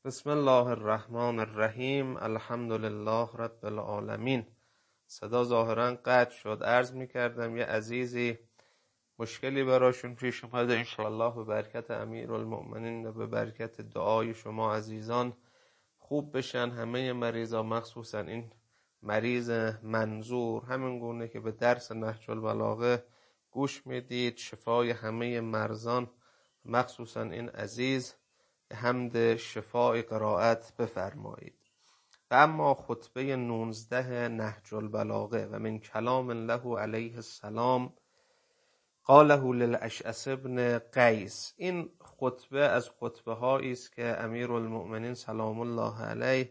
بسم الله الرحمن الرحیم. الحمد لله رب العالمین. صدا ظاهرا قطع شد. عرض میکردم یه عزیزی مشکلی براشون پیش اومده، انشاءالله به برکت امیرالمؤمنین و به برکت دعای شما عزیزان خوب بشن همه مریضا، مخصوصا این مریض منظور، همین گونه که به درس نهج البلاغه گوش میدید. شفای همه مرضان، مخصوصا این عزیز، حمد شفای قرائت بفرمایید. و اما خطبه 19 نهج البلاغه: و من کلام له علیه السلام قاله للاشعث بن قیس. این خطبه از خطبه هایی است که امیرالمؤمنین سلام الله علیه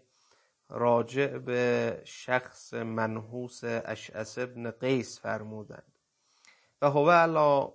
راجع به شخص منحوس اشعث بن قیس فرمودند. و هو علی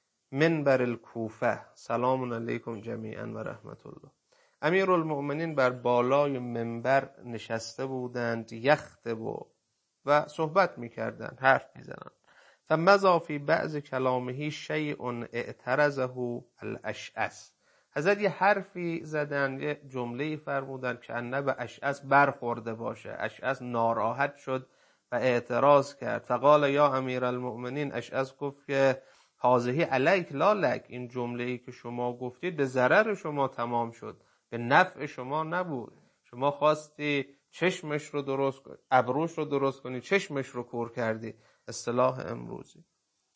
منبر الکوفه، سلام علیکم جمیعا و رحمت الله. امیرالمؤمنین بر بالای منبر نشسته بودند، یخطب و صحبت میکردند، حرف میزنند. فمضی فی بعض کلامه شیء اعترضه الاشعث. حضرت یه حرفی زدن، یه جمله‌ای فرمودند که انه به اشعث برخورده باشه. اشعث ناراحت شد و اعتراض کرد. فقال یا امیرالمؤمنین، اشعث گفت که هذه علیک لا لک، این جمله‌ای که شما گفتید به ضرر شما تمام شد، به نفع شما نبود. شما خواستی چشمش رو درست کنی، ابروش رو درست کنی، چشمش رو کور کردی، اصطلاح امروزی.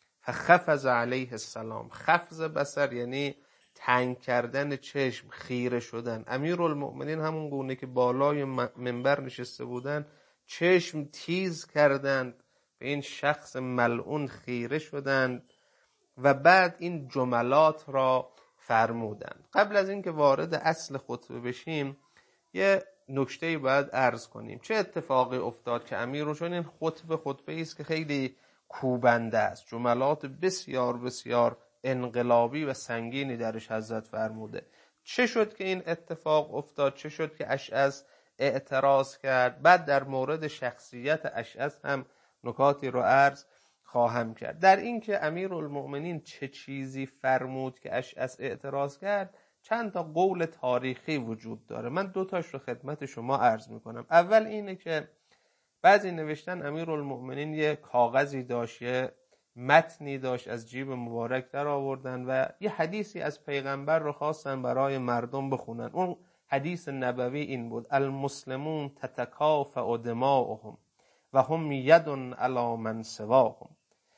فخفض علیه السلام. خفض بصر یعنی تنگ کردن چشم، خیره شدن. امیرالمؤمنین همون گونه که بالای منبر نشسته بودن، چشم تیز کردند، به این شخص ملعون خیره شدند و بعد این جملات را فرمودند. قبل از اینکه وارد اصل خطبه بشیم یه نکته‌ای باید عرض کنیم. چه اتفاقی افتاد که چون این خطبه است که خیلی کوبنده است، جملات بسیار بسیار انقلابی و سنگینی درش حضرت فرموده. چه شد که این اتفاق افتاد؟ چه شد که اشعث اعتراض کرد؟ بعد در مورد شخصیت اشعث هم نکاتی رو عرض خواهم کرد. در این که امیرالمؤمنین چه چیزی فرمود که اشعث اعتراض کرد، چند تا قول تاریخی وجود داره. من دو تاش رو خدمت شما عرض میکنم. اول اینه که بعضی نوشتن امیرالمؤمنین یه کاغذی داشت، یه متنی داشت، از جیب مبارک در آوردن و یه حدیثی از پیغمبر رو خواستن برای مردم بخونن. اون حدیث نبوی این بود: المسلمون تتکافأ دماؤهم و هم ید علی من سواهم.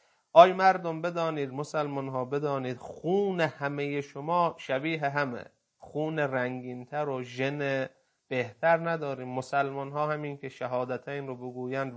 آی مردم بدانید، مسلمان ها بدانید، خون همه شما شبیه همه، خون رنگینتر و ژن بهتر نداریم. مسلمان ها همین که شهادتین رو بگویند،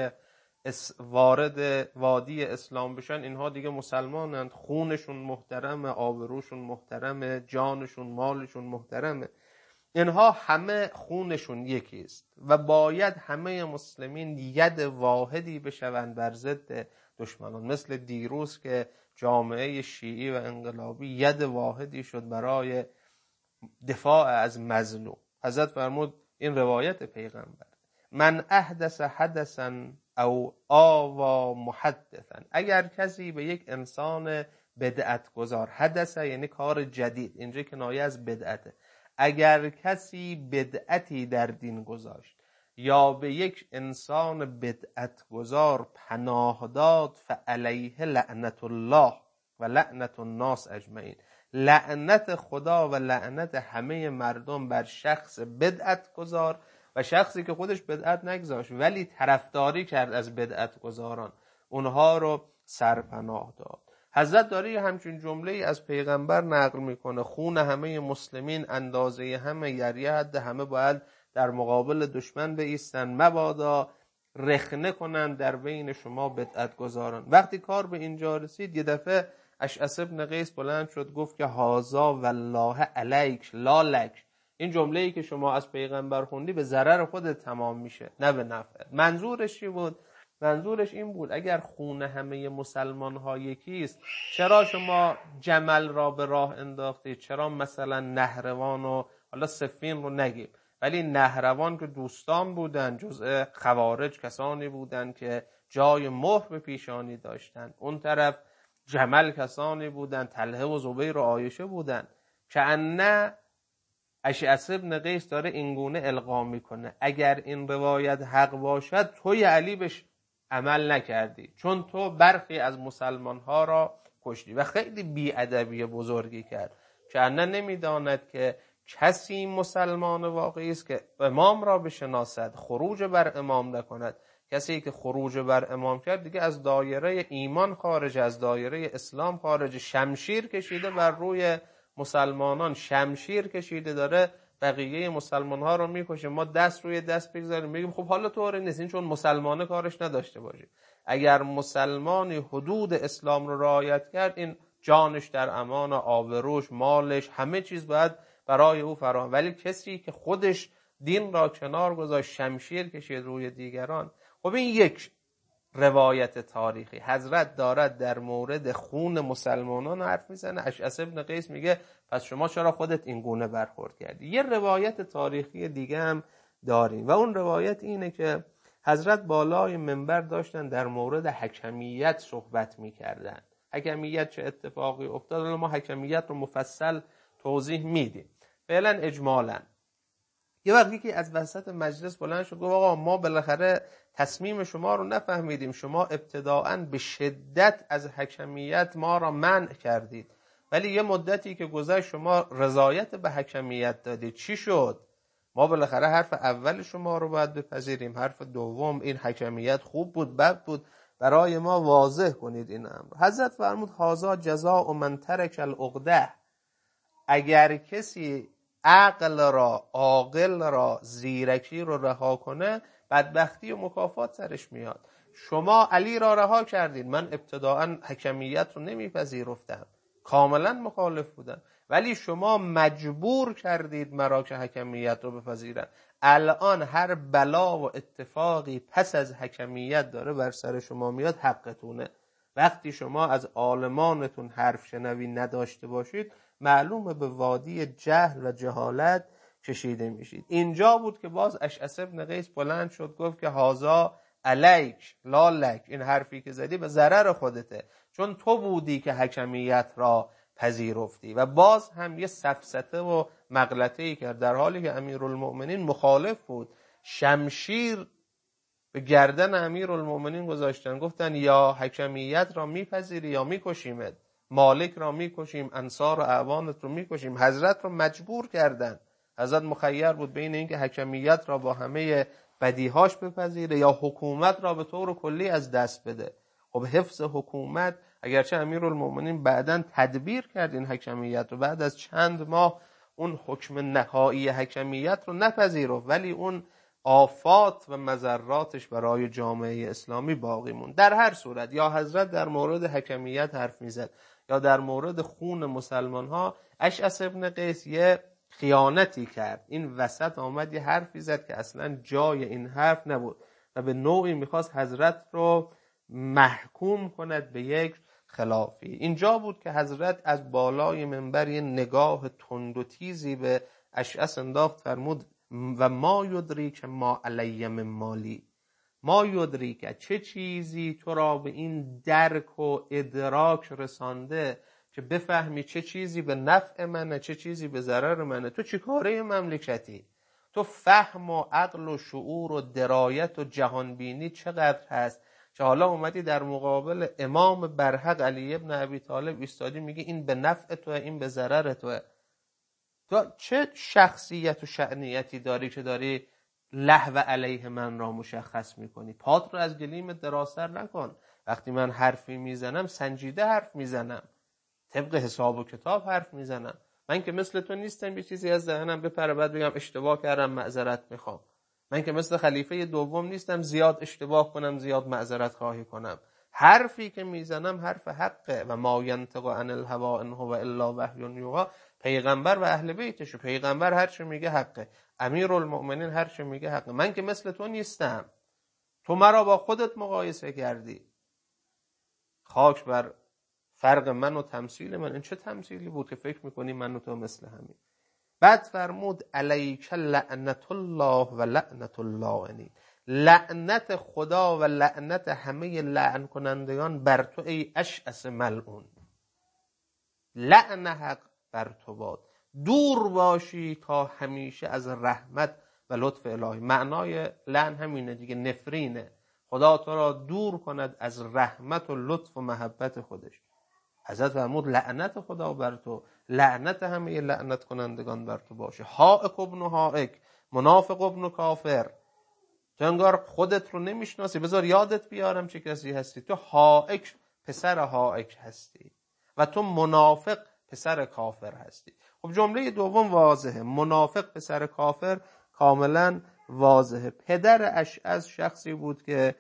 وارد وادی اسلام بشن، اینها دیگه مسلمانند. خونشون محترمه، آبروشون محترمه، جانشون مالشون محترمه. اینها همه خونشون یکیست و باید همه مسلمین ید واحدی بشوند بر ضد دشمنان. مثل دیروز که جامعه شیعی و انقلابی ید واحدی شد برای دفاع از مظلوم. حضرت فرمود، این روایت پیغمبر: من احدث حدثا او آوا محدثا. اگر کسی به یک انسان بدعت گذار، حدث یعنی کار جدید، اینجا کنایه از بدعته، اگر کسی بدعتی در دین گذاشت یا به یک انسان بدعت گذار پناه داد، فعلیه لعنت الله و لعنت الناس اجمعین. لعنت خدا و لعنت همه مردم بر شخص بدعت گذار و شخصی که خودش بدعت نگذاشت ولی طرفداری کرد از بدعت گذاران، اونها رو سرپناه داد. حضرت داره همچین جمله‌ای از پیغمبر نقل میکنه: خون همه مسلمین اندازه همه، یعنی حد همه باید در مقابل دشمن بایستن، مبادا رخنه کنن در بین شما بدعت گذاران. وقتی کار به اینجا رسید، یه دفعه اشعث بن قیس بلند شد گفت که هازا والله علیک لا لک. این جمله‌ای که شما از پیغمبر خوندی به ضرر خودت تمام میشه، نه به نفعت. منظورش چی بود؟ منظورش این بود اگر خون همه مسلمان ها یکی است، چرا شما جمل را به راه انداختید؟ چرا مثلا نهروان و حالا صفین رو نگیم، ولی نهروان که دوستان بودن، جزء خوارج کسانی بودن که جای مهر به پیشانی داشتن، اون طرف جمل کسانی بودن، طلحه و زبیر و عایشه بودن که انه اشعث بن قیس داره اینگونه القا میکنه اگر این روایت حق باشد توی علی بهش عمل نکردی، چون تو برخی از مسلمانها را کشتی. و خیلی بی‌ادبی بزرگی کرد که انا نمیداند که کسی مسلمان واقعی است که امام را بشناسد، خروج بر امام نکند. کسی که خروج بر امام کرد دیگه از دایره ایمان خارج، از دایره اسلام خارج. شمشیر کشیده بر روی مسلمانان، شمشیر کشیده داره بقیه مسلمان ها رو میکشه. ما دست روی دست بگذاریم بگیم خب حالا طوری نیست، این چون مسلمانه کارش نداشته باشه. اگر مسلمانی حدود اسلام رو رعایت کرد، این جانش در امان، آبروش، مالش، همه چیز باید برای او فراهم. ولی کسی که خودش دین را کنار گذاشت، شمشیر کشید روی دیگران. خب این یک روایت تاریخی. حضرت دارد در مورد خون مسلمانان حرف میزنه. اشعث بن قیس میگه پس شما چرا خودت این گونه برخورد کردی؟ یه روایت تاریخی دیگه هم داریم و اون روایت اینه که حضرت بالای منبر داشتن در مورد حکمیت صحبت میکردن. حکمیت چه اتفاقی افتاد؟ ما حکمیت رو مفصل توضیح میدیم. فعلا اجمالا یه وقتی که از وسط مجلس بلند شد گفت آقا ما بالاخره تصمیم شما رو نفهمیدیم، شما ابتداعاً به شدت از حکمیت ما را منع کردید، ولی یه مدتی که گذشت شما رضایت به حکمیت دادید. چی شد؟ ما بالاخره حرف اول شما رو باید بپذیریم، حرف دوم این حکمیت خوب بود بد بود، برای ما واضح کنید این امر. حضرت فرمود هذا جزاء من ترک العقده. اگر کسی عاقل را زیرکی رو رها کنه، بدبختی و مکافات سرش میاد. شما علی را رها کردید. من ابتداعا حکمیت رو نمیپذیرفتم، کاملا مخالف بودم، ولی شما مجبور کردید مرا که حکمیت رو بپذیرم. الان هر بلا و اتفاقی پس از حکمیت داره بر سر شما میاد، حقتونه. وقتی شما از عالمانتون حرف شنوی نداشته باشید، معلومه به وادی جهل و جهالت کشیده میشید. اینجا بود که باز اشعث بن قیس بلند شد گفت که هازا علیک لا لک، این حرفی که زدی به ضرر خودته، چون تو بودی که حکمیت را پذیرفتی. و باز هم یه سفسطه و مغلطه‌ای کرد، در حالی که امیرالمؤمنین مخالف بود. شمشیر به گردن امیرالمؤمنین گذاشتن، گفتن یا حکمیت را میپذیری یا میکشیمت، مالک را میکشیم، انصار و اعوانت رو میکشیم. حضرت رو مجبور کردن. حضرت مخیر بود بین اینکه حکمیت را با همه بدیهاش بپذیره یا حکومت را به طور کلی از دست بده. خب حفظ حکومت، اگرچه امیرالمؤمنین بعداً تدبیر کرد این حکمیت رو، بعد از چند ماه اون حکم نهایی حکمیت رو نپذیرفت، ولی اون آفات و مضراتش برای جامعه اسلامی باقی موند. در هر صورت یا حضرت در مورد حکمیت حرف میزد یا در مورد خون مسلمان ها، اشعث بن قیس یه خیانتی کرد. این وسط آمد یه حرفی زد که اصلا جای این حرف نبود و به نوعی میخواست حضرت رو محکوم کند به یک خلافی. اینجا بود که حضرت از بالای منبر یه نگاه تند و تیزی به اشعث انداخت، فرمود و ما یدریک ما علی من مالی. ما یدریک، چه چیزی تو را به این درک و ادراک رسانده که بفهمی چه چیزی به نفع منه چه چیزی به ضرر منه؟ تو چی کاره مملکتی؟ تو فهم و عقل و شعور و درایت و جهانبینی چقدر هست که حالا اومدی در مقابل امام برحق علی ابن ابی طالب ایستادی میگی این به نفع توه این به ضرر توه؟ تو چه شخصیت و شأنیتی داری که داری لهو علیه من را مشخص میکنی؟ پات رو از گلیم درازتر نکن. وقتی من حرفی میزنم سنجیده حرف میزنم، طبق حساب و کتاب حرف میزنم. من که مثل تو نیستم یه چیزی از ذهنم بپره بعد بگم اشتباه کردم معذرت میخوام. من که مثل خلیفه دوم نیستم زیاد اشتباه کنم زیاد معذرت خواهی کنم. حرفی که میزنم حرف حقه. و ما ینطق عن الهوا ان هو الا وحی یوحی. پیغمبر و اهل بیتش، پیغمبر هر چی میگه حقه، امیرالمؤمنین هر چی میگه حقه. من که مثل تو نیستم. تو مرا با خودت مقایسه کردی. خاک بر فرق من و تمثیل من. این چه تمثیلی بود که فکر میکنی من و تو مثل همین؟ بعد فرمود علیک لعنت الله و لعنت اللاعنین. لعنت خدا و لعنت همه لعن کنندگان بر تو ای اشعث ملعون. لعن حق بر تو باد. دور باشی تا همیشه از رحمت و لطف الهی. معنای لعن همینه دیگه، نفرینه. خدا تو را دور کند از رحمت و لطف و محبت خودش. حضرت فرمود لعنت خدا بر تو، لعنت همه لعنت کنندگان بر تو باشه. حائک ابن حائک، منافق ابن کافر. تو انگار خودت رو نمیشناسی، بذار یادت بیارم چه کسی هستی. تو حائک پسر حائک هستی و تو منافق پسر کافر هستی. خب جمله دوم واضحه، منافق پسر کافر کاملا واضحه. پدر اشعث شخصی بود که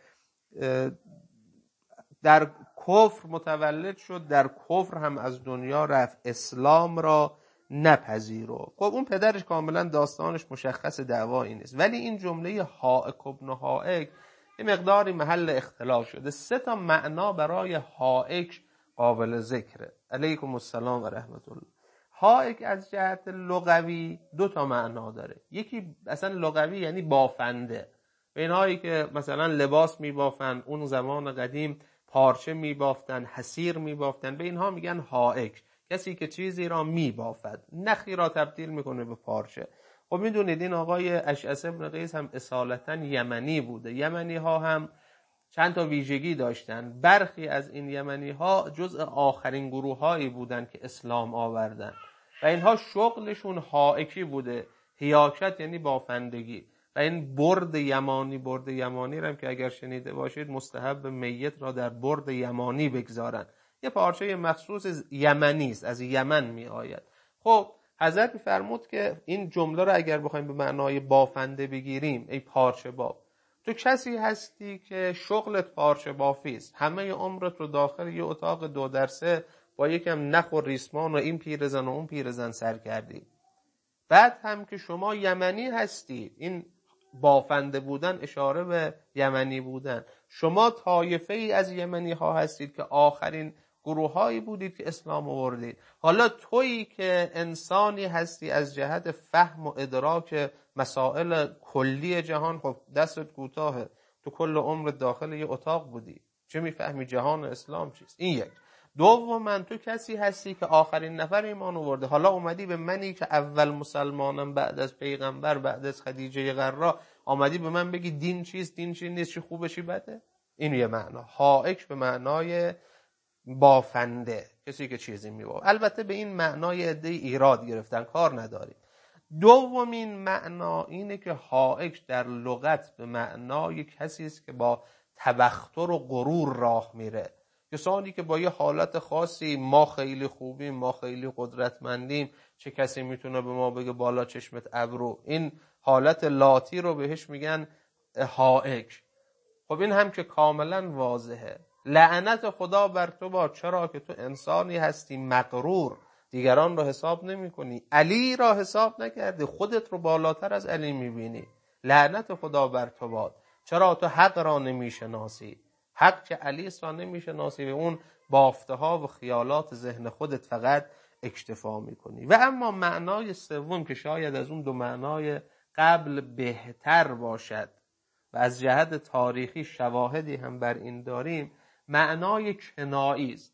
در کفر متولد شد، در کفر هم از دنیا رفت، اسلام را نپذیرفت. خب اون پدرش کاملا داستانش مشخص، دعوایی نیست. ولی این جمله حائک ابن حائک یه مقداری محل اختلاف شده. 3 معنا برای حائک قابل ذکره. علیکم السلام و رحمت الله. حائک از جهت لغوی 2 معنا داره. یکی اصلا لغوی یعنی بافنده. به اینهایی که مثلا لباس میبافن، اون زمان قدیم پارچه میبافتن، حصیر میبافتن، به اینها میگن حائک. کسی که چیزی را میبافد، نخی را تبدیل میکنه به پارچه. خب میدونید این آقای اشعث بن قیس هم اصالتا یمنی بوده. یمنی ها هم چند تا ویژگی داشتن. برخی از این یمنی ها جزء آخرین گروه هایی بودن که اسلام آوردن و اینها شغلشون حائکی بوده. حیاکت یعنی بافندگی. و این برد یمانی رو هم که اگر شنیده باشید، مستحب میت را در برد یمانی بگذارن. یه پارچه مخصوص یمنی است، از یمن می آید. خب حضرت فرمود که این جمله رو اگر بخوایم به معنای بافنده بگیریم، ای پارچه باف، تو کسی هستی که شغلت پارچه بافی است، همه عمرت رو داخل یه اتاق 2x3 با یکم نخ و ریسمان و این پیرزن و اون پیرزن سر کردی. بعد هم که شما یمنی هستی، این بافنده بودن اشاره به یمنی بودن، شما طایفه ای از یمنی ها هستید که آخرین گروه هایی بودید که اسلام آوردید. حالا تویی که انسانی هستی از جهت فهم و ادراک مسائل کلی جهان، خب دستت کوتاهه، تو کل عمر داخل یه اتاق بودی، چه میفهمی جهان اسلام چیست؟ این یک. دوما تو کسی هستی که آخرین نفر ایمان آورده. حالا اومدی به منی که اول مسلمانم بعد از پیغمبر، بعد از خدیجه غرا، آمدی به من بگی دین چیست، دین چی نیست، چی خوبه چی بده؟ این یه معنا. حائک به معنای بافنده، کسی که چیزی میبافه. البته به این معنای عده ایراد گرفتن، کار نداریم. دومین معنا اینه که حائک در لغت به معنای کسی است که با تبختر و غرور راه میره. کسانی که با یه حالت خاصی، ما خیلی خوبیم، ما خیلی قدرتمندیم، چه کسی میتونه به ما بگه بالا چشمت ابرو، این حالت لاتی رو بهش میگن حائک. خب این هم که کاملا واضحه. لعنت خدا بر تو باد، چرا که تو انسانی هستی مغرور، دیگران رو حساب نمی کنی، علی را حساب نکردی، خودت رو بالاتر از علی میبینی. لعنت خدا بر تو باد، چرا تو حق را نمیشناسی، حق که علی را نمیشناسی، به اون بافته ها و خیالات ذهن خودت فقط اکتفا میکنی. و اما معنای سوم که شاید از اون 2 معنای قبل بهتر باشد و از جهت تاریخی شواهدی هم بر این داریم، معنای کنایی است.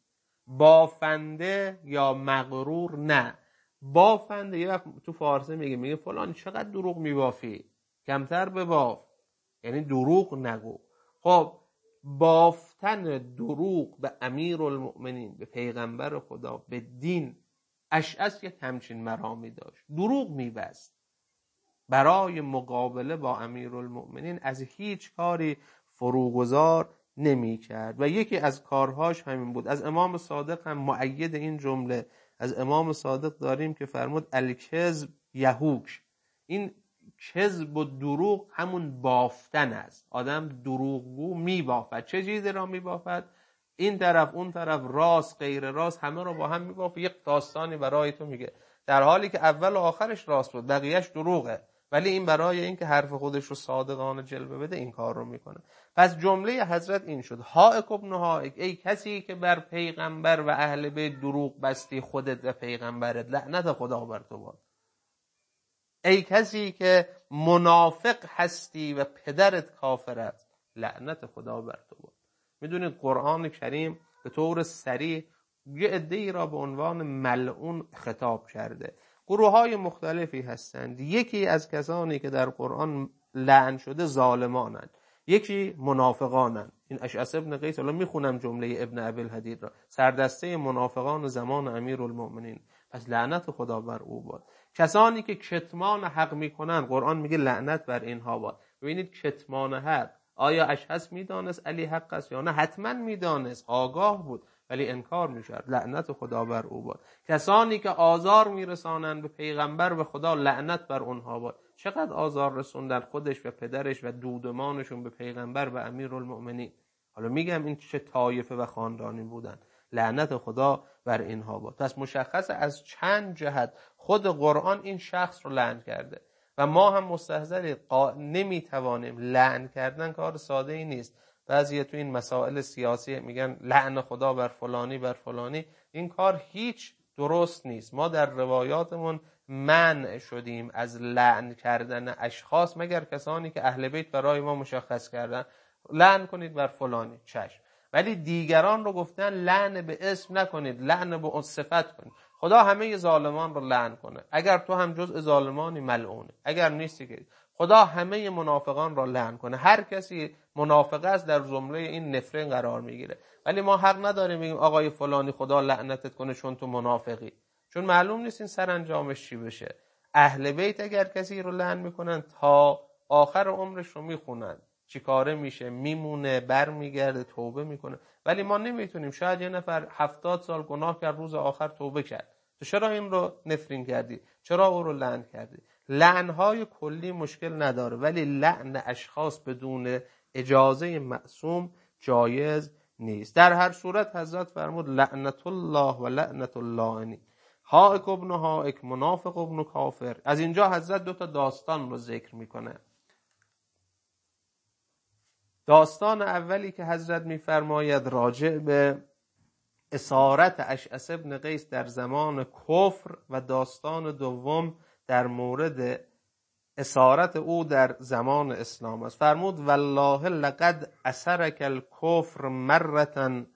بافنده یا مغرور نه. بافنده یه وقت تو فارسی میگه فلان چقدر دروغ میبافی، کمتر بباف، یعنی دروغ نگو. خب بافتن دروغ به امیرالمؤمنین، به پیغمبر خدا، به دین، اشعث یک همچین مرامی داشت. دروغ میبست برای مقابله با امیرالمؤمنین، از هیچ کاری فروگذار نمی کرد و یکی از کارهاش همین بود. از امام صادق هم مؤید این جمله از امام صادق داریم که فرمود الکذب یهوک. این کذب و دروغ همون بافتن است. آدم دروغگو می بافد. چه چیزی را می بافد؟ این طرف اون طرف، راست غیر راست، همه رو با هم می بافد. یک داستانی برای تو میگه در حالی که اول و آخرش راست بود، بقیهش دروغه، ولی این برای این که حرف خودش رو صادقانه جلوه بده این کار رو میکنه. پس جمله حضرت این شد، حائک ابن حائک، ای کسی که بر پیغمبر و اهل بیت دروغ بستی، خودت و پیغمبرت، لعنت خدا بر تو باد. ای کسی که منافق هستی و پدرت کافر است، لعنت خدا بر تو باد. میدونید قرآن کریم به طور صریح یه عده‌ای را به عنوان ملعون خطاب کرده. گروه‌های مختلفی هستند. یکی از کسانی که در قرآن لعن شده ظالمانند، یکی منافقانند. این اشعث ابن قیس، الان میخونم جمله ابن ابی الحدید را، سردسته منافقان زمان امیرالمؤمنین، پس لعنت خدا بر او باد. کسانی که کتمان حق میکنن، قرآن میگه لعنت بر اینها باد. ببینید کتمان حق، آیا اشعث میدانست علی حق است یا نه؟ حتما میدانست، آگاه بود، ولی انکار میکرد. لعنت خدا بر او باد. کسانی که آزار میرسانند به پیغمبر و خدا، لعنت بر اونها باد. چقدر آزار رسوندن خودش و پدرش و دودمانشون به پیغمبر و امیرالمؤمنین. حالا میگم این چه طایفه و خاندانی بودن. لعنت خدا بر اینها باد. پس مشخصه از چند جهت خود قرآن این شخص رو لعن کرده و ما هم مستحضریم نمیتوانیم. لعن کردن کار ساده ای نیست. بعضی تو این مسائل سیاسی میگن لعن خدا بر فلانی بر فلانی. این کار هیچ درست نیست. ما در روایاتمون منع شدیم از لعن کردن اشخاص مگر کسانی که اهل بیت برای ما مشخص کردن لعن کنید بر فلانی، چشم. ولی دیگران رو گفتن لعن به اسم نکنید، لعن به صفت کنید. خدا همه ظالمان رو لعن کنه. اگر تو هم جزء ظالمانی ملعونه، اگر نیستی که خدا همه منافقان را لعن کنه. هر کسی منافق است در زمره این نفرین قرار میگیره. ولی ما حق نداریم بگیم آقای فلانی خدا لعنتت کنه چون تو منافقی، چون معلوم نیست این سرانجامش چی بشه. اهل بیت اگر کسی رو لعن میکنن تا آخر عمرش رو میخونن چی کاره میشه، میمونه، بر میگرده، توبه میکنه. ولی ما نمیتونیم. شاید یه نفر 70 سال گناه کرد، روز آخر توبه کرد. تو چرا این رو نفرین کردی؟ چرا او رو لعن کردی؟ لعنهای کلی مشکل نداره، ولی لعن اشخاص بدون اجازه معصوم جایز نیست. در هر صورت حضرت فرمود لعنت الله و لعنت اللائنین. حائک ابن حائک، منافق ابن کافر. از اینجا حضرت 2 داستان رو ذکر میکنه. داستان اولی که حضرت میفرماید راجع به اسارت اشعث ابن قیس در زمان کفر و داستان دوم در مورد اسارت او در زمان اسلام است. فرمود والله لقد اسرک الکفر مرة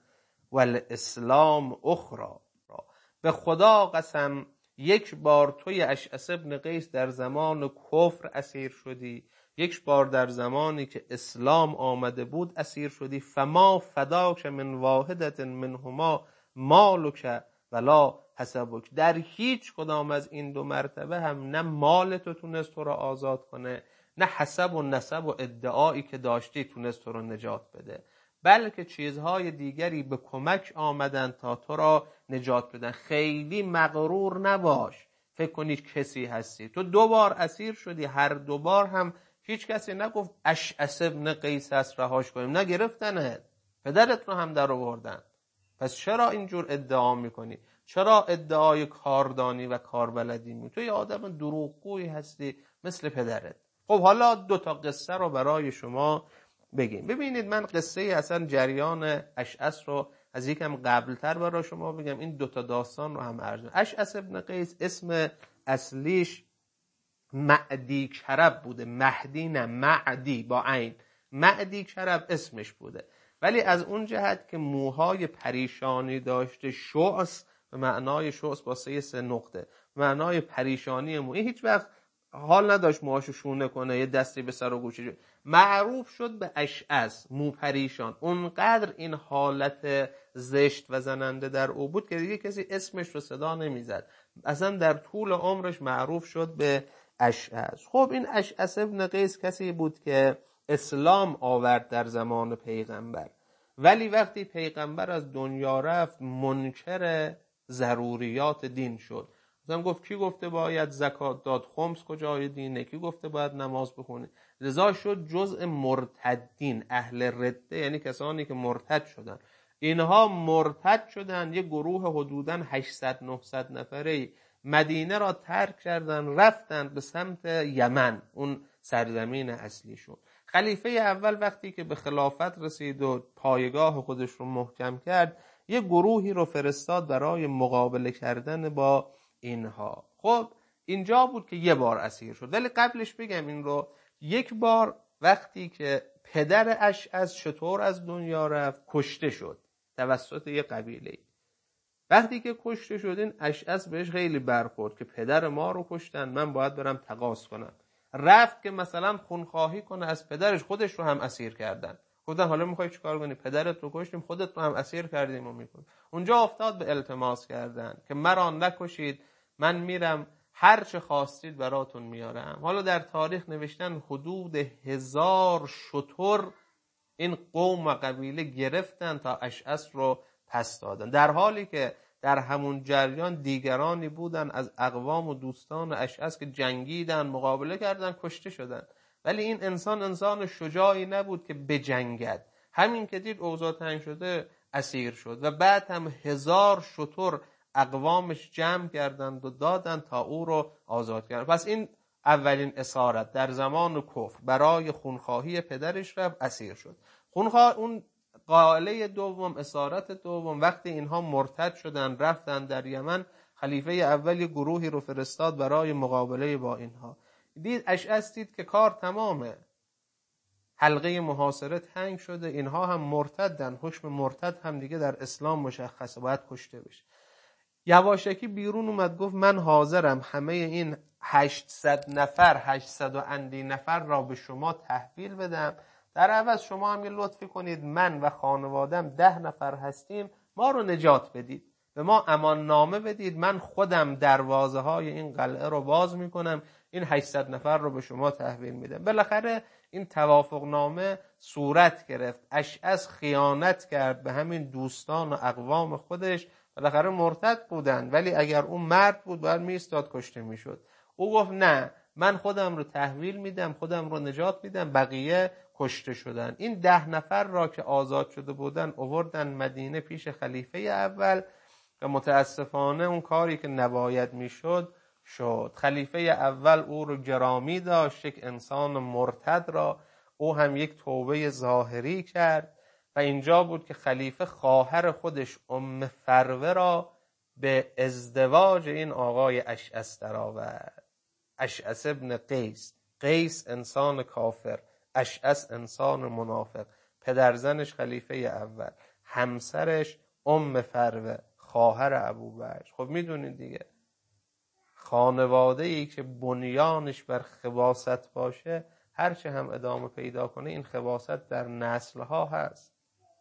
والاسلام اخرى. به خدا قسم یک بار توی اشعث ابن قیس در زمان کفر اسیر شدی، یک بار در زمانی که اسلام آمده بود اسیر شدی. فما فداک من واحدت منهما مالک ولا حسبک. در هیچ کدام از این 2 مرتبه هم نه مال تو تونست تو را آزاد کنه، نه حسب و نسب و ادعایی که داشتی تونست تو را نجات بده، بلکه چیزهای دیگری به کمک آمدن تا تو را نجات بدن. خیلی مغرور نباش فکر کنید کسی هستی. تو 2 بار اسیر شدی، هر 2 بار هم هیچ کسی نگفت اشعث ابن قیس است رهاش کنیم، نگرفتنت، پدرت رو هم در آوردن. پس چرا اینجور ادعا میکنی؟ چرا ادعای کاردانی و کاربلدی میکنی؟ تو یه آدم دروغگویی هستی مثل پدرت. خب حالا 2 قصه رو برای شما بگیم. ببینید من قصه اصلا جریان اشعث رو از یکم قبلتر برای شما بگم. این 2 داستان رو هم عرض. اشعث ابن قیس اسم اصلیش معدی کرب بوده. مهدی نه، معدی با عین. معدی کرب اسمش بوده، ولی از اون جهت که موهای پریشانی داشته، شعث به معنای شعث با 3 نقطه، معنای پریشانی موی، هیچ وقت حال نداشت موهاشو شونه کنه، یه دستی به سر و گوشش. معروف شد به اشعث، مو پریشان. اونقدر این حالت زشت و زننده در او بود که دیگه کسی اسمش رو صدا نمیزد. اصلا در طول عمرش معروف شد به اشعث. خب این اشعث ابن قیس کسی بود که اسلام آورد در زمان پیغمبر، ولی وقتی پیغمبر از دنیا رفت منکر ضروریات دین شد. مثلا گفت کی گفته باید زکات داد؟ خمس کجای دینه؟ کی گفته باید نماز بخونی؟ لذا شد جزء مرتدین، اهل رده، یعنی کسانی که مرتد شدن. اینها مرتد شدن، یه گروه حدوداً 800-900 نفره مدینه را ترک کردن، رفتن به سمت یمن، اون سرزمین اصلیشون. خلیفه اول وقتی که به خلافت رسید و پایگاه خودش رو محکم کرد، یه گروهی رو فرستاد برای مقابله کردن با اینها. خب اینجا بود که یه بار اسیر شد. ولی قبلش بگم این رو، یک بار وقتی که پدر اشعث چطور از دنیا رفت، کشته شد توسط یه قبیله. وقتی که کشته شد این اشعث بهش خیلی برخورد که پدر ما رو کشتن، من باید برم تقاضا کنم. رفت که مثلا خونخواهی کنه از پدرش، خودش رو هم اسیر کردن. گفتن حالا میخوای چیکار کنی؟ پدرت رو کشتیم، خودت رو هم اسیر کردیم و میکنیم. اونجا افتاد به التماس کردن که مرا نکشید، من میرم هر چه خواستید براتون میارم. حالا در تاریخ نوشتن حدود 1000 شتر این قوم و قبیله گرفتن تا اشعث رو پس دادن، در حالی که در همون جریان دیگرانی بودن از اقوام و دوستان اشعث که جنگیدن، مقابله کردن، کشته شدن. ولی این انسان شجاعی نبود که بجنگد. همین که دید اوضاع تنگ شده اسیر شد و بعد هم 1000 شتر اقوامش جمع کردند و دادند تا او رو آزاد کردند. پس این اولین اسارت در زمان کفر برای خونخواهی پدرش رفت، اسیر شد. اون قائله دوم، اسارت دوم، وقتی اینها مرتد شدن رفتن در یمن، خلیفه اول گروهی رو فرستاد برای مقابله با اینها. دید اشعث دید که کار تمامه، حلقه محاصره تنگ شده، اینها هم مرتدن، حکم مرتد هم دیگه در اسلام مشخصه، باید کشته بشه. یواشکی بیرون اومد گفت من حاضرم همه این 800 نفر 800 و اندی نفر را به شما تحویل بدم، در عوض شما هم یه لطفی کنید من و خانوادم 10 نفر هستیم، ما رو نجات بدید، به ما امان نامه بدید، من خودم دروازه های این قلعه رو باز میکنم، این 800 نفر رو به شما تحویل میدم. بالاخره این توافق نامه صورت گرفت. اشعث خیانت کرد به همین دوستان و اقوام خودش، بالاخره مرتد بودن، ولی اگر اون مرد بود باید میستاد، کشته میشد. او گفت نه، من خودم رو تحویل میدم، خودم رو نجات میدم، بقیه کشته شدن. این 10 نفر را که آزاد شده بودن آوردن مدینه پیش خلیفه اول و متاسفانه اون کاری که نباید میشد شد. خلیفه اول او رو گرامی داشت، یک انسان مرتد را. او هم یک توبه ظاهری کرد و اینجا بود که خلیفه خواهر خودش فروه را به ازدواج این آقای اشعث درآورد. اشعث ابن قیس انسان کافر، اشعث انسان منافق، پدرزنش خلیفه اول، همسرش فروه خواهر ابوبکر. خب میدونید دیگه، خانواده‌ای که بنیانش بر خباثت باشه هرچه هم ادامه پیدا کنه این خباثت در نسلها هست.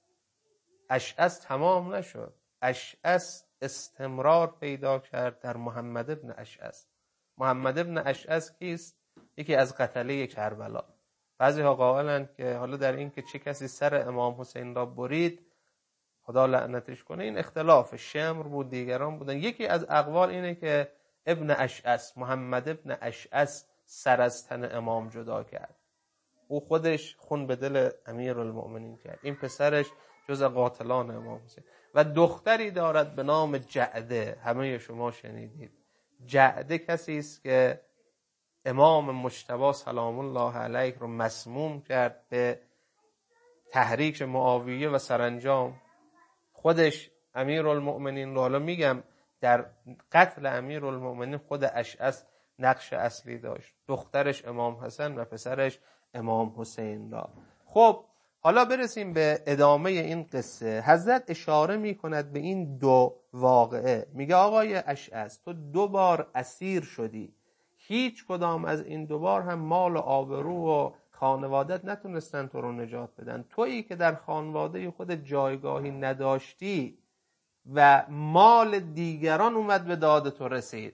اشعث تمام نشد، اشعث استمرار پیدا کرد در محمد ابن اشعث. محمد ابن اشعث کیست؟ یکی از قتله کربلا. بعضی ها قائلند که حالا در این که چه کسی سر امام حسین را برید خدا لعنتش کنه این اختلاف، شمر بود، دیگران بودن. یکی از اقوال اینه که ابن اشعث، محمد ابن اشعث سر از تن امام جدا کرد، او خودش خون به دل امیرالمؤمنین کرد. این پسرش جز قاتلان امام حسین. و دختری دارد به نام جعده، همه شما شنیدید. جعده کسی است که امام مجتبی سلام الله علیه رو مسموم کرد به تحریک معاویه و سرانجام خودش امیرالمؤمنین رو، حالا میگم در قتل امیرالمؤمنین خود اشعث نقش اصلی داشت، دخترش امام حسن و پسرش امام حسین را. خب حالا برسیم به ادامه این قصه. حضرت اشاره میکند به این دو واقعه، میگه آقای اشعث تو 2 بار اسیر شدی، هیچ کدام از این 2 بار هم مال و آبرو و خانوادت نتونستن تو رو نجات بدن. تویی که در خانواده خودت جایگاهی نداشتی و مال دیگران اومد به داد تو رسید.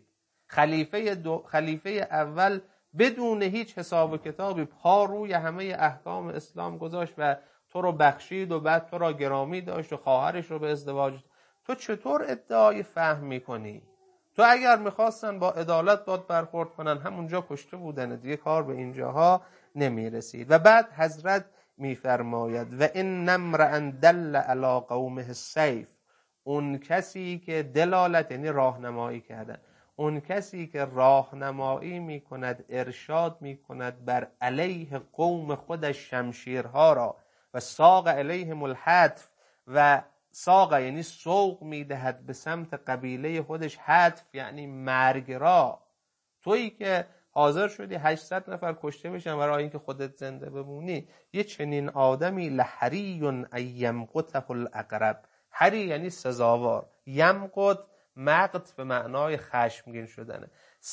خلیفه اول بدون هیچ حساب و کتابی پا روی همه احکام اسلام گذاشت و تو رو بخشید و بعد تو را گرامی داشت و خواهرش رو به ازدواج. تو چطور ادعای فهم میکنی؟ تو اگر میخواستن با عدالت باد برخورد کنن همونجا کشته بودن دیگه، کار به اینجاها نمیرسید. و بعد حضرت میفرماید و ان امرأ دل علی قومه السیف، اون کسی که دلالت یعنی راهنمایی کردن، اون کسی که راهنمایی میکند، ارشاد میکند بر علیه قوم خودش شمشیرها را و ساق علیهم الحتف، و ساق یعنی سوق میدهد به سمت قبیله خودش، حتف یعنی مرگ را. تویی که حاضر شدی 800 نفر کشته بشن برای اینکه خودت زنده بمونی، یه چنین آدمی لحری ان یمقته الاقرب، حری یعنی سزاوار. یمقت، مقت به معنای خشمگین شدنه.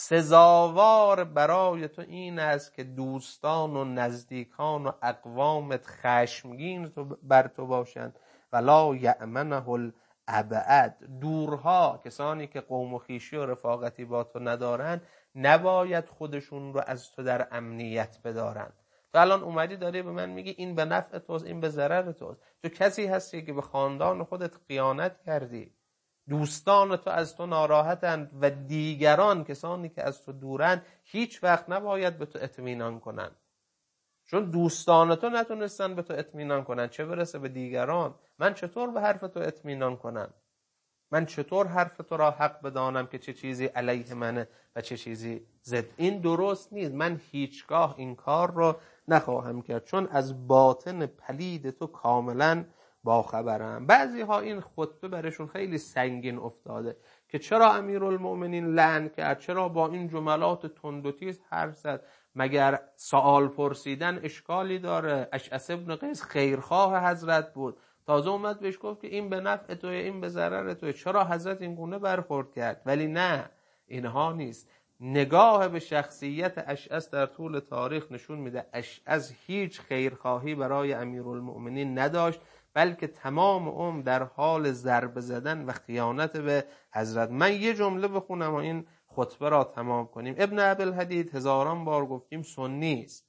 سزاوار برای تو این است که دوستان و نزدیکان و اقوامت خشمگین بر تو باشند. ولا یأمنه الابعد، دورها، کسانی که قوم و خویشی و رفاقتی با تو ندارن، نباید خودشون رو از تو در امنیت بدارن. تو الان اومدی داری به من میگی این به نفع توست، این به ضرر توست. تو کسی هستی که به خاندان خودت خیانت کردی، دوستان تو از تو ناراحتند و دیگران، کسانی که از تو دورن، هیچ وقت نباید به تو اطمینان کنن، چون دوستان تو نتونستن به تو اطمینان کنن، چه برسه به دیگران. من چطور به حرف تو اطمینان کنم؟ من چطور حرف تو را حق بدانم که چه چیزی علیه منه و چه چیزی ضد؟ این درست نیست. من هیچگاه این کار رو نخواهم کرد، چون از باطن پلید تو کاملا باخبرم. بعضی ها این خطبه برشون خیلی سنگین افتاده که چرا امیرالمؤمنین لعن کرد، چرا با این جملات تند و تیز حرف زد، مگر سوال پرسیدن اشکالی داره؟ اشعث ابن قیس خیرخواه حضرت بود، تازه اومد بهش گفت که این به نفع توی، این به ضرر توی، چرا حضرت این گونه برخورد کرد؟ ولی نه، اینها نیست. نگاه به شخصیت اشعث در طول تاریخ نشون میده اشعث هیچ خیرخواهی برای امیرالمؤمنین نداشت، بلکه تمام عمر در حال ضربه زدن و خیانت به حضرت. من یه جمله بخونم و این خطبه را تمام کنیم. ابن ابوالحدید هزاران بار گفتیم سنی است.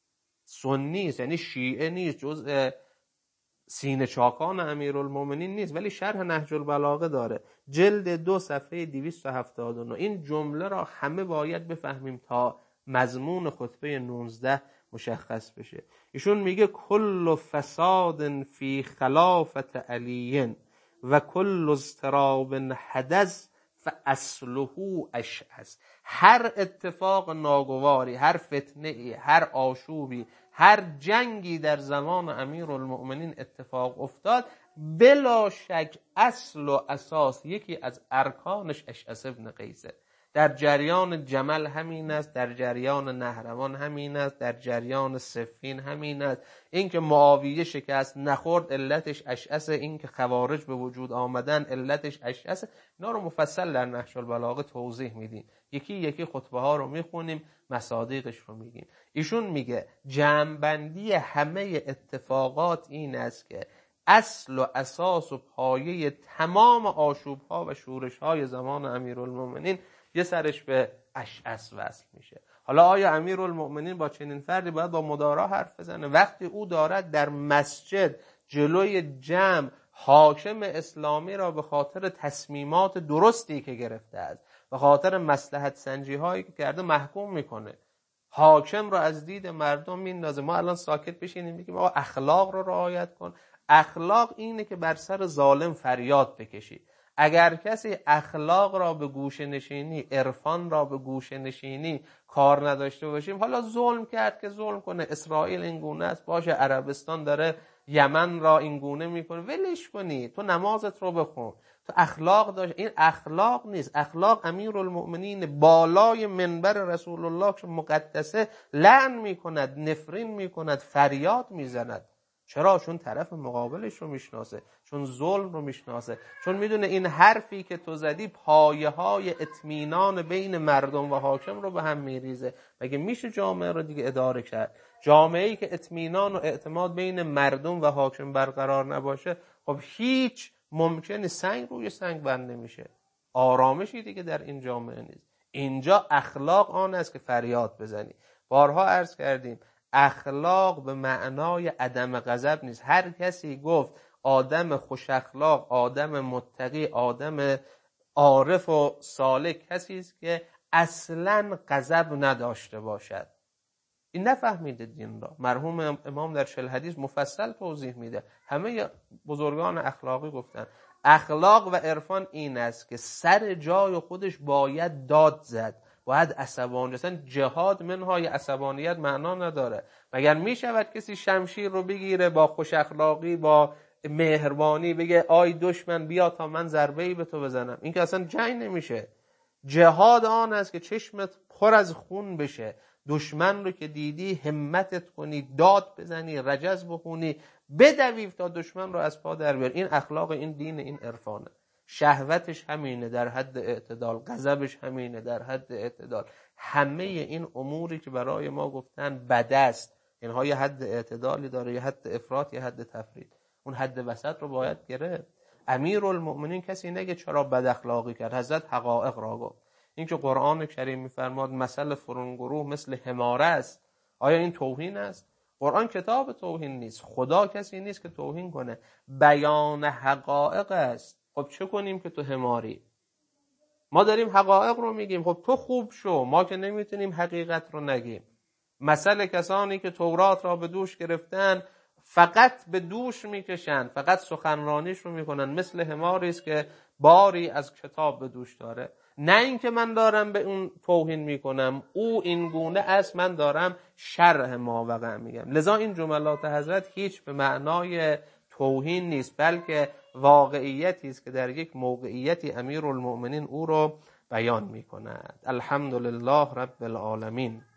سنی است یعنی شیعه نیست، جزء سینه چاکان امیرالمؤمنین نیست، ولی شرح نهج البلاغه داره، جلد 2 صفحه 279. این جمله را همه باید بفهمیم تا مضمون خطبه 19 مشخص بشه. ایشون میگه کل فساد فی خلافت علی و کل اضطراب حدث فاصله اشعث. هر اتفاق ناگواری، هر فتنه‌ای، هر آشوبی، هر جنگی در زمان امیرالمؤمنین اتفاق افتاد، بلا شک اصل و اساس، یکی از ارکانش اشعث ابن قیسه. در جریان جمل همین است، در جریان نهروان همین است، در جریان صفین همین است. این که معاویه شکست نخورد علتش اشعث، این که خوارج به وجود آمدن علتش اشعث. اینا رو مفصل در نهج البلاغه توضیح میدیم، یکی یکی خطبه ها رو میخونیم، مصادیقش رو میگیم. ایشون میگه جمع‌بندی همه اتفاقات این است که اصل و اساس و پایه تمام آشوب ها و شورش های زمان امیرالمؤمنین یه سرش به اشعث وصل میشه. حالا آیا امیرالمؤمنین با چنین فردی باید با مدارا حرف بزنه وقتی او دارد در مسجد جلوی جمع حاکم اسلامی را به خاطر تصمیمات درستی که گرفته است، به خاطر مصلحت سنجی هایی که کرده محکوم میکنه، حاکم را از دید مردم میندازه؟ ما الان ساکت بشینیم بگیم آقا اخلاق رو رعایت کن؟ اخلاق اینه که بر سر ظالم فریاد بکشی. اگر کسی اخلاق را به گوشه نشینی، عرفان را به گوشه نشینی کار نداشته باشیم، حالا ظلم کرد که ظلم کنه، اسرائیل این گونه است، باشه عربستان داره یمن را این گونه میکنه، ولش کنی، تو نمازت رو بخون، تو اخلاق داشت. این اخلاق نیست. اخلاق امیرالمؤمنین بالای منبر رسول الله که مقدسه لعن میکند، نفرین میکند، فریاد میزند. چرا؟ چون طرف مقابلش رو میشناسه، چون ظلم رو میشناسه، چون میدونه این حرفی که تو زدی پایه های اطمینان بین مردم و حاکم رو به هم میریزه. مگه میشه جامعه رو دیگه اداره کرد؟ جامعه‌ای که اطمینان و اعتماد بین مردم و حاکم برقرار نباشه، خب هیچ ممکنه سنگ روی سنگ بند نمیشه، آرامشی دیگه در این جامعه نیست. اینجا اخلاق آن است که فریاد بزنی. بارها عرض کردیم اخلاق به معنای عدم غضب نیست. هر کسی گفت آدم خوش اخلاق، آدم متقی، آدم عارف و صالح کسی است که اصلاً غضب نداشته باشد. این نفهمیده دین را. مرحوم امام در شرح حدیث مفصل توضیح میده. همه بزرگان اخلاقی گفتن اخلاق و عرفان این است که سر جای خودش باید داد زد، باید عصبانی. اصلا جهاد منهای عصبانیت معنا نداره. مگر میشود کسی شمشیر رو بگیره با خوش اخلاقی، با مهربانی بگه آی دشمن بیا تا من ضربه‌ای به تو بزنم؟ این که اصلا جنگ نمیشه. جهاد آن است که چشمت پر از خون بشه، دشمن رو که دیدی همتت کنی، داد بزنی، رجز بخونی، بدوی تا دشمن رو از پا در بیار. این اخلاق این دین این عرفانه. شهوتش همینه در حد اعتدال، غضبش همینه در حد اعتدال. همه این اموری که برای ما گفتن بد است، اینها یه حد اعتدالی داره، یه حد افراط، یه حد تفرید. اون حد وسط رو باید گرفت. امیرالمؤمنین کسی نگه چرا بد اخلاقی کرد، حضرت حقایق را گفت. این که قرآن کریم میفرماد مثل فرنگروه مثل حماره است، آیا این توهین است؟ قرآن کتاب توهین نیست، خدا کسی نیست که توهین کنه، بیان حقایق است. خب چه کنیم که تو حماری؟ ما داریم حقایق رو میگیم، خب تو خوب شو، ما که نمیتونیم حقیقت رو نگیم. مثل کسانی که تورات را به دوش گرفتن فقط به دوش میکشن، فقط سخنرانیش رو میکنن، مثل حماری است که باری از کتاب به دوش داره. نه اینکه من دارم به اون توهین میکنم، او این گونه است، من دارم شرح ماوقع میگم. لذا این جملات حضرت هیچ به معنای توهین نیست، بلکه واقعیتی است که در یک موقعیتی امیرالمؤمنین او رو بیان میکند. الحمدلله رب العالمین.